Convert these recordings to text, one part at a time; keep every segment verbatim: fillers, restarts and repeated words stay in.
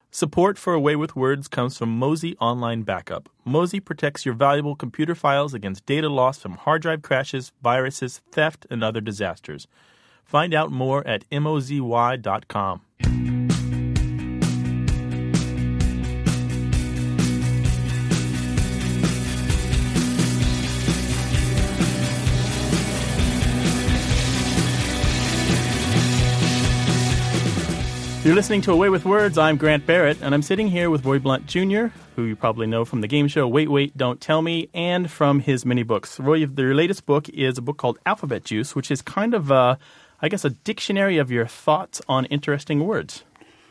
Support for A Way with Words comes from Mozy Online Backup. Mozy protects your valuable computer files against data loss from hard drive crashes, viruses, theft, and other disasters. Find out more at mozy dot com. You're listening to A Way with Words. I'm Grant Barrett, and I'm sitting here with Roy Blunt Junior, who you probably know from the game show Wait, Wait, Don't Tell Me, and from his many books. Roy, your latest book is a book called Alphabet Juice, which is kind of, a, I guess, a dictionary of your thoughts on interesting words.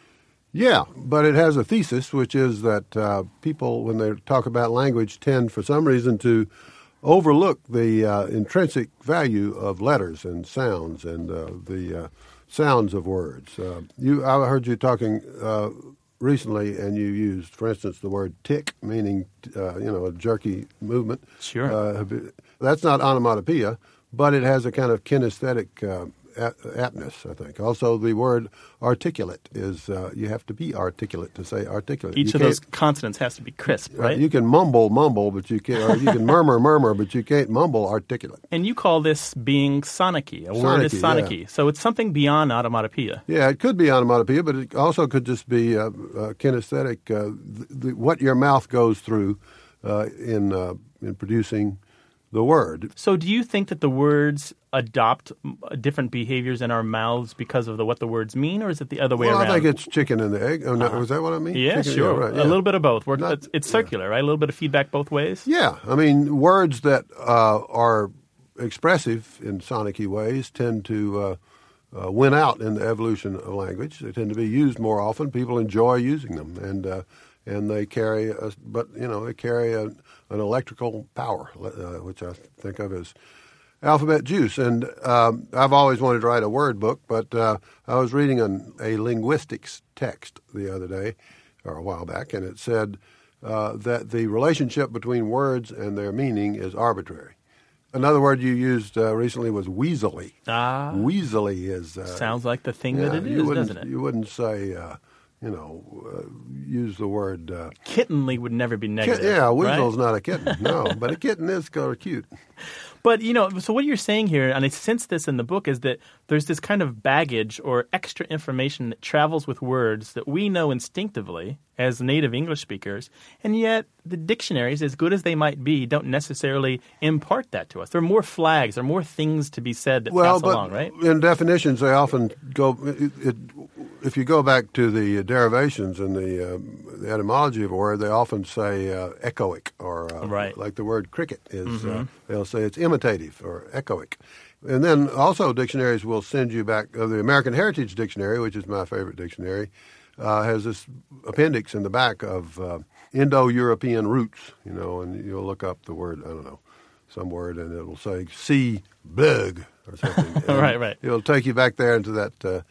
Yeah, but it has a thesis, which is that uh, people, when they talk about language, tend, for some reason, to overlook the uh, intrinsic value of letters and sounds and uh, the... Uh, sounds of words. Uh, you, I heard you talking uh, recently, and you used, for instance, the word tick, meaning, uh, you know, a jerky movement. Sure. Uh, that's not onomatopoeia, but it has a kind of kinesthetic uh, aptness, I think. Also, the word articulate is, uh, you have to be articulate to say articulate. Each you of those consonants has to be crisp, right? Uh, you can mumble, mumble, but you can't, or you can murmur, murmur, but you can't mumble articulate. And you call this being sonicky. A word is sonicky. Yeah. So it's something beyond onomatopoeia. Yeah, it could be onomatopoeia, but it also could just be uh, uh, kinesthetic, uh, the, the, what your mouth goes through uh, in uh, in producing the word. So do you think that the words adopt different behaviors in our mouths because of the, what the words mean, or is it the other way well, around? I think it's chicken and the egg. Oh, no, uh-huh. Was that what I mean? Yeah, chicken, sure. Yeah, right, yeah. A little bit of both. We're, Not, it's, it's circular, yeah. Right? A little bit of feedback both ways? Yeah. I mean, words that uh, are expressive in sonicky ways tend to uh, uh, win out in the evolution of language. They tend to be used more often. People enjoy using them, and uh, and they carry, a, but you know, they carry a, an electrical power, uh, which I think of as alphabet juice. And um, I've always wanted to write a word book, but uh, I was reading an, a linguistics text the other day, or a while back, and it said uh, that the relationship between words and their meaning is arbitrary. Another word you used uh, recently was weaselly. Ah. Weaselly is... Uh, sounds like the thing yeah, that it is, doesn't it? You wouldn't say... Uh, You know, uh, use the word... Uh, Kittenly would never be negative, kit, Yeah, weasel's right? not a kitten, no. But a kitten is kind of cute. But, you know, so what you're saying here, and I sense this in the book, is that there's this kind of baggage or extra information that travels with words that we know instinctively as native English speakers, and yet the dictionaries, as good as they might be, don't necessarily impart that to us. There are more flags, there are more things to be said that well, pass but along, right? In definitions, they often go... It, it, if you go back to the derivations and the, uh, the etymology of a word, they often say uh, echoic, or uh, right. like the word cricket is. Mm-hmm. Uh, they'll say it's imitative or echoic. And then also dictionaries will send you back. Uh, the American Heritage Dictionary, which is my favorite dictionary, uh, has this appendix in the back of uh, Indo-European roots, you know, and you'll look up the word, I don't know, some word, and it'll say sea bug or something. right, right. It'll take you back there into that... Uh,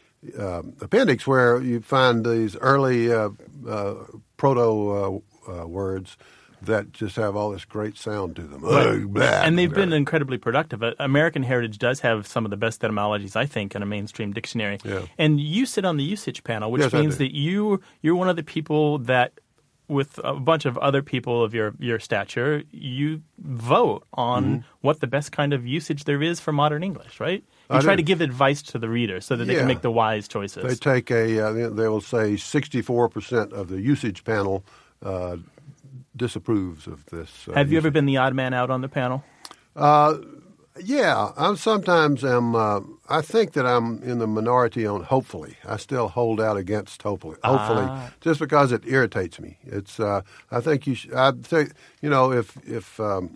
Uh, appendix where you find these early uh, uh, proto uh, uh, words that just have all this great sound to them. Right. Blah, and they've blah. been incredibly productive. American Heritage does have some of the best etymologies, I think, in a mainstream dictionary. Yeah. And you sit on the usage panel, which yes, means that you, you're one of the people that, with a bunch of other people of your, your stature, you vote on mm-hmm. what the best kind of usage there is for modern English, right? You I try do. to give advice to the reader so that they yeah. can make the wise choices. They take a, uh, they will say sixty-four percent of the usage panel uh, disapproves of this. Uh, Have you usage. ever been the odd man out on the panel? Uh, yeah, I sometimes am. Uh, I think that I'm in the minority on hopefully. I still hold out against hopefully. Hopefully, ah. just because it irritates me. It's. Uh, I think you. Sh- I think you know if if. Um,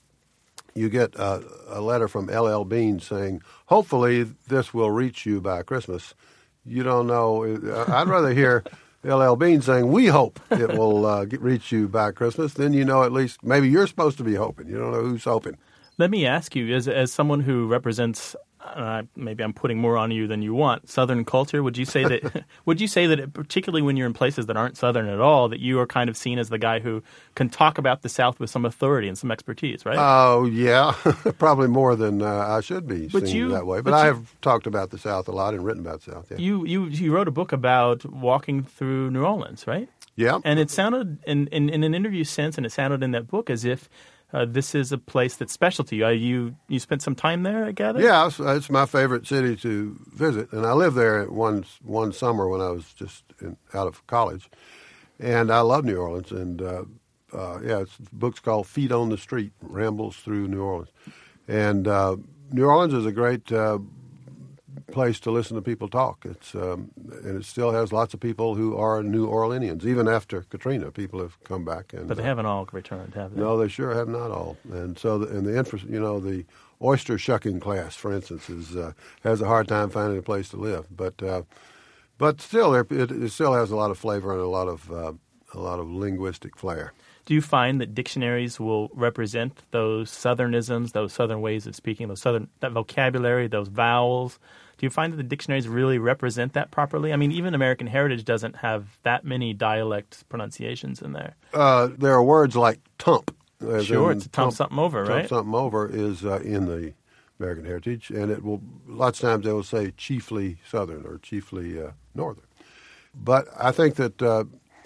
You get a, a letter from L L Bean saying, hopefully this will reach you by Christmas. You don't know. I'd rather hear L L Bean saying, we hope it will uh, get, reach you by Christmas. Then you know at least maybe you're supposed to be hoping. You don't know who's hoping. Let me ask you, as as someone who represents uh, maybe I'm putting more on you than you want, Southern culture. Would you say that? Would you say that, it, particularly when you're in places that aren't Southern at all, that you are kind of seen as the guy who can talk about the South with some authority and some expertise, right? Oh, yeah. Probably more than uh, I should be But seen you- that way. But, but I you- have talked about the South a lot and written about the South, yeah. You, you you wrote a book about walking through New Orleans, right? yeah. And it sounded, in, in, in an interview since, and it sounded in that book as if uh, this is a place that's special to you. Uh, you you spent some time there, I gather? Yeah, it's, it's my favorite city to visit, and I lived there one one summer when I was just in, out of college, and I love New Orleans. And uh, uh, yeah, it's, the book's called "Feet on the Street: Rambles Through New Orleans," and uh, New Orleans is a great uh, place to listen to people talk. It's um, and it still has lots of people who are New Orleanians, even after Katrina. People have come back, and But they uh, haven't all returned, have they? no, they sure have not all. And so, the, and the infra, you know, the oyster shucking class, for instance, is uh, has a hard time finding a place to live. But uh, but still, it, it still has a lot of flavor and a lot of uh, a lot of linguistic flair. Do you find that dictionaries will represent those Southernisms, those Southern ways of speaking, those Southern that vocabulary, those vowels? Do you find that the dictionaries really represent that properly? I mean, even American Heritage doesn't have that many dialect pronunciations in there. Uh, there are words like tump. as Sure, in it's a tump something over, tump right? something over is uh, in the American Heritage, and it will lots of times they will say chiefly Southern or chiefly uh, Northern. But I think that uh,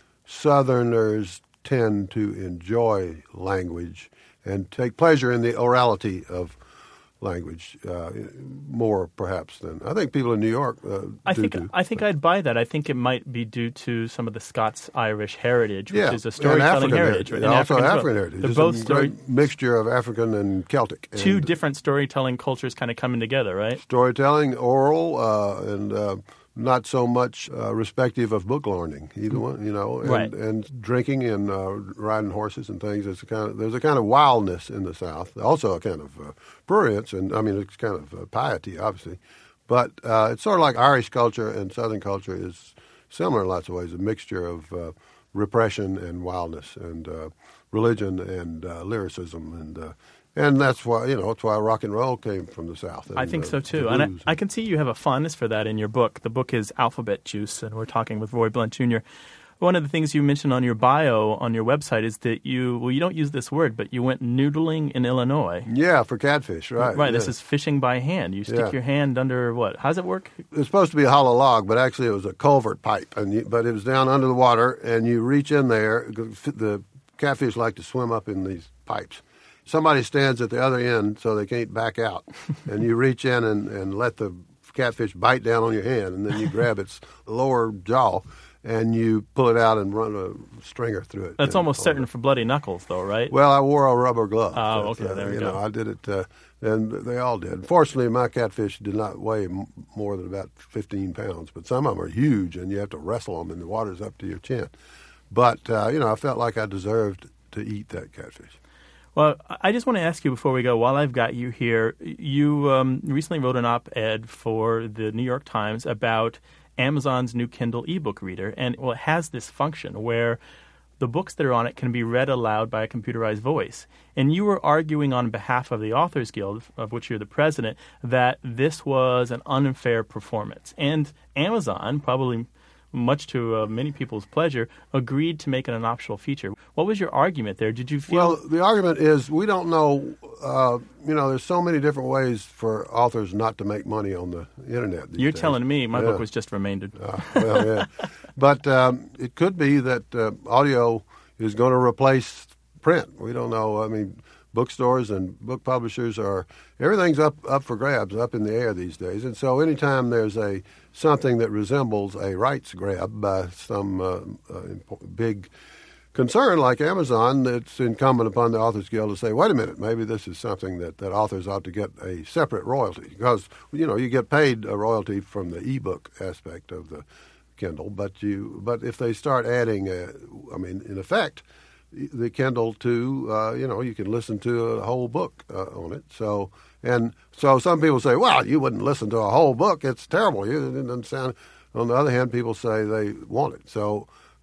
Southerners tend to enjoy language and take pleasure in the orality of language uh, more, perhaps, than I think people in New York uh, I do think too. I think I'd buy that. I think it might be due to some of the Scots-Irish heritage, which Yeah, is a and storytelling African heritage, heritage. and Also African, as well. African heritage. They're It's both a story, great mixture of African and Celtic. two and different storytelling cultures kind of coming together, right? storytelling, oral, uh, and uh, not so much uh, respective of book learning, either one, you know, and, Right. and drinking and uh, riding horses and things. It's a kind of, there's a kind of wildness in the South, also a kind of uh, prurience, and I mean, it's kind of uh, piety, obviously. But uh, it's sort of like Irish culture and Southern culture is similar in lots of ways, a mixture of uh, repression and wildness and uh, religion and uh, lyricism and uh, and that's why, you know, that's why rock and roll came from the South. And, I think uh, so too, the and I, blues. I can see you have a fondness for that in your book. The book is Alphabet Juice, and we're talking with Roy Blunt Junior One of the things you mentioned on your bio on your website is that you, well, you don't use this word, but you went noodling in Illinois. Yeah, for catfish, right. Right, this yeah. is fishing by hand. You stick Yeah. your hand under what? How does it work? It's supposed to be a hollow log, but actually it was a culvert pipe, and you, but it was down under the water, and you reach in there. The catfish like to swim up in these pipes. Somebody stands at the other end so they can't back out, and you reach in and, and let the catfish bite down on your hand, and then you grab its lower jaw, and you pull it out and run a stringer through it. That's And almost all certain that. for bloody knuckles, though, right? Well, I wore a rubber glove. Oh, But, okay, uh, there we you go. know, I did it, uh, and they all did. Fortunately, my catfish did not weigh m- more than about fifteen pounds, but some of them are huge, and you have to wrestle them, and the water's up to your chin. But, uh, you know, I felt like I deserved to eat that catfish. Well, I just want to ask you before we go, while I've got you here, you um, recently wrote an op-ed for the New York Times about Amazon's new Kindle ebook reader, and well, it has this function where the books that are on it can be read aloud by a computerized voice. And you were arguing on behalf of the Authors Guild, of which you're the president, that this was an unfair performance. And Amazon, probably much to uh, many people's pleasure, agreed to make it an optional feature. What was your argument there? Did you feel... Well, the argument is we don't know, uh, you know, there's so many different ways for authors not to make money on the Internet these You're days. telling me my Yeah. book was just remaindered. Uh, well, yeah. But um, it could be that uh, audio is going to replace print. We don't know. I mean, bookstores and book publishers are, everything's up, up for grabs, up in the air these days. And so anytime there's a something that resembles a rights grab by some uh, uh, big concern like Amazon, it's incumbent upon the Authors Guild to say, wait a minute, maybe this is something that, that authors ought to get a separate royalty. Because, you know, you get paid a royalty from the ebook aspect of the Kindle, but you but if they start adding, a, I mean, in effect, the Kindle to, uh, you know, you can listen to a whole book uh, on it. So, and so some people say, well, you wouldn't listen to a whole book. It's terrible. You, it doesn't sound. On the other hand, people say they want it. So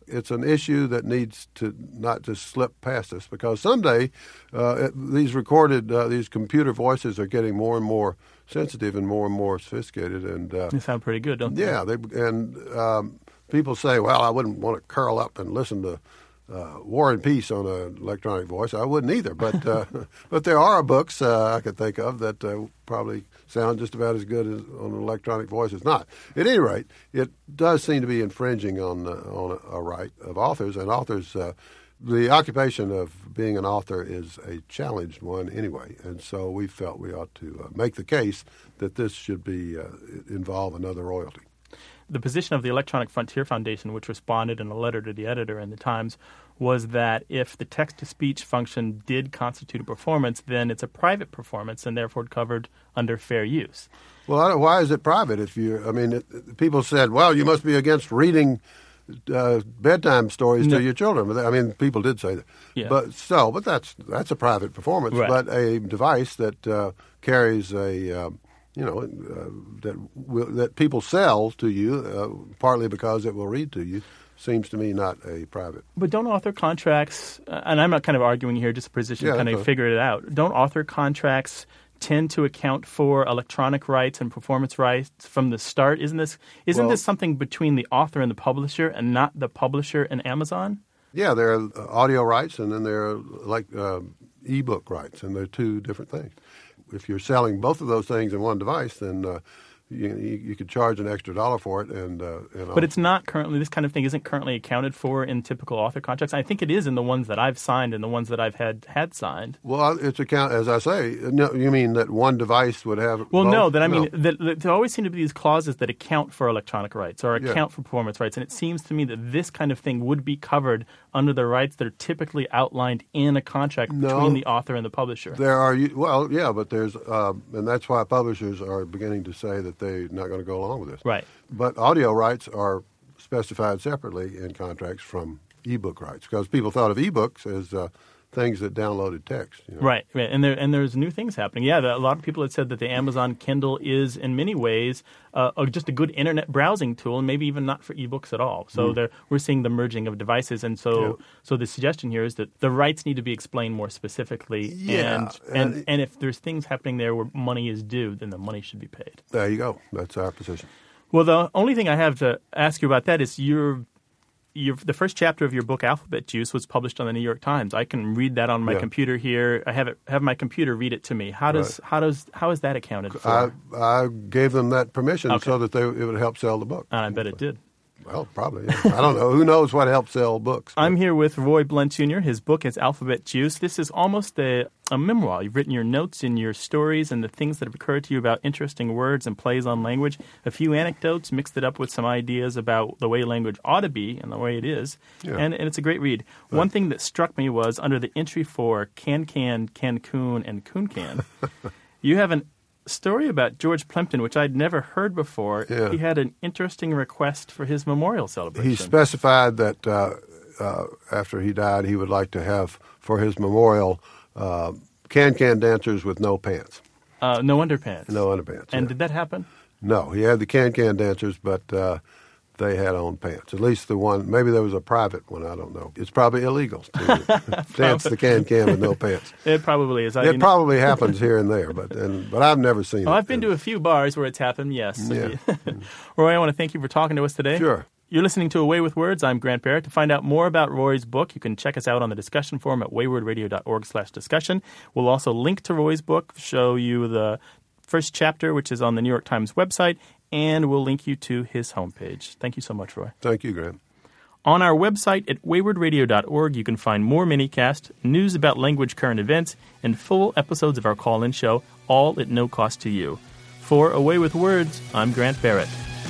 it's an issue that needs to not just slip past us, because someday uh, these recorded, uh, these computer voices are getting more and more sensitive and more and more sophisticated. And uh, they sound pretty good, don't they? Yeah, they, and um, people say, well, I wouldn't want to curl up and listen to uh, War and Peace on an electronic voice. I wouldn't either. But uh, but there are books uh, I could think of that uh, probably sound just about as good as on an electronic voice as not. At any rate, it does seem to be infringing on uh, on a, a right of authors, and authors. Uh, the occupation of being an author is a challenged one anyway, and so we felt we ought to uh, make the case that this should be uh, involve another royalty. The position of the Electronic Frontier Foundation, which responded in a letter to the editor in the Times, was that if the text-to-speech function did constitute a performance, then it's a private performance and therefore covered under fair use. Well, I don't, why is it private? If you, I mean, it, people said, well, you must be against reading uh, bedtime stories no. to your children. But I mean, people did say that. Yeah. But so, but that's that's a private performance. Right. But a device that uh, carries a, uh, you know, uh, that will, that people sell to you, uh, partly because it will read to you, seems to me not a private. But don't author contracts, uh, and I'm not kind of arguing here, just a position yeah, to kind of a, figure it out. Don't author contracts tend to account for electronic rights and performance rights from the start? Isn't this isn't well, this something between the author and the publisher, and not the publisher and Amazon? Yeah, there are audio rights, and then there are like uh, e-book rights, and they're two different things. If you're selling both of those things in one device, then uh, you, you, you could charge an extra dollar for it. And, uh, and but it's not currently, this kind of thing isn't currently accounted for in typical author contracts. I think it is in the ones that I've signed and the ones that I've had had signed. Well, it's account as I say. No, you mean that one device would have? Well, both? no. That I no. mean, that, that there always seem to be these clauses that account for electronic rights or account yeah. for performance rights, and it seems to me that this kind of thing would be covered under the rights that are typically outlined in a contract no, between the author and the publisher. There are well, yeah, but there's, uh, and that's why publishers are beginning to say that they're not going to go along with this. Right. But audio rights are specified separately in contracts from e-book rights, because people thought of e-books as uh, things that downloaded text. You know? Right, right, and there and there's new things happening. Yeah, the, a lot of people have said that the Amazon Kindle is, in many ways, uh, a, just a good internet browsing tool, and maybe even not for ebooks at all. So mm. we're seeing the merging of devices, and so yeah. so the suggestion here is that the rights need to be explained more specifically. Yeah, and and, and, and if there's things happening there where money is due, then the money should be paid. There you go. That's our position. Well, the only thing I have to ask you about that is your. Your, the first chapter of your book, Alphabet Juice, was published on the New York Times. I can read that on my yeah. computer here. I have it have my computer read it to me. How does right. how does how is that accounted for? I, I gave them that permission okay. so that they, it would help sell the book. And I bet it did. Well, probably. Yeah. I don't know. Who knows what helps sell books? But. I'm here with Roy Blunt Junior His book is Alphabet Juice. This is almost a, a memoir. You've written your notes and your stories and the things that have occurred to you about interesting words and plays on language. A few anecdotes, mixed it up with some ideas about the way language ought to be and the way it is. Yeah. And, and it's a great read. Right. One thing that struck me was under the entry for Can-Can, Cancun, and Coon-Can, you have an story about George Plimpton, which I'd never heard before. Yeah. He had an interesting request for his memorial celebration. He specified that uh, uh, after he died, he would like to have for his memorial uh, can-can dancers with no pants. Uh, no underpants. No underpants. And yeah. did that happen? No, he had the can-can dancers, but uh, they had on pants. At least the one, maybe there was a private one, I don't know. It's probably illegal to dance the can-can with no pants. It probably is. I, It you probably happens here and there, but and, but I've never seen know, it. I've been to a few bars where it's happened, yes. Yeah. Roy, I want to thank you for talking to us today. Sure. You're listening to Away with Words. I'm Grant Barrett. To find out more about Roy's book, you can check us out on the discussion forum at waywardradio.org slash discussion. We'll also link to Roy's book, show you the first chapter, which is on the New York Times website, and we'll link you to his homepage. Thank you so much, Roy. Thank you, Graham. On our website at wayward radio dot org, you can find more minicasts, news about language current events, and full episodes of our call-in show, all at no cost to you. For Away with Words, I'm Grant Barrett.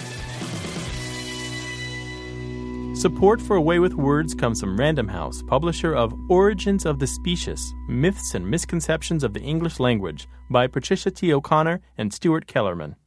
Support for Away with Words comes from Random House, publisher of Origins of the Specious, Myths and Misconceptions of the English Language by Patricia T. O'Connor and Stuart Kellerman.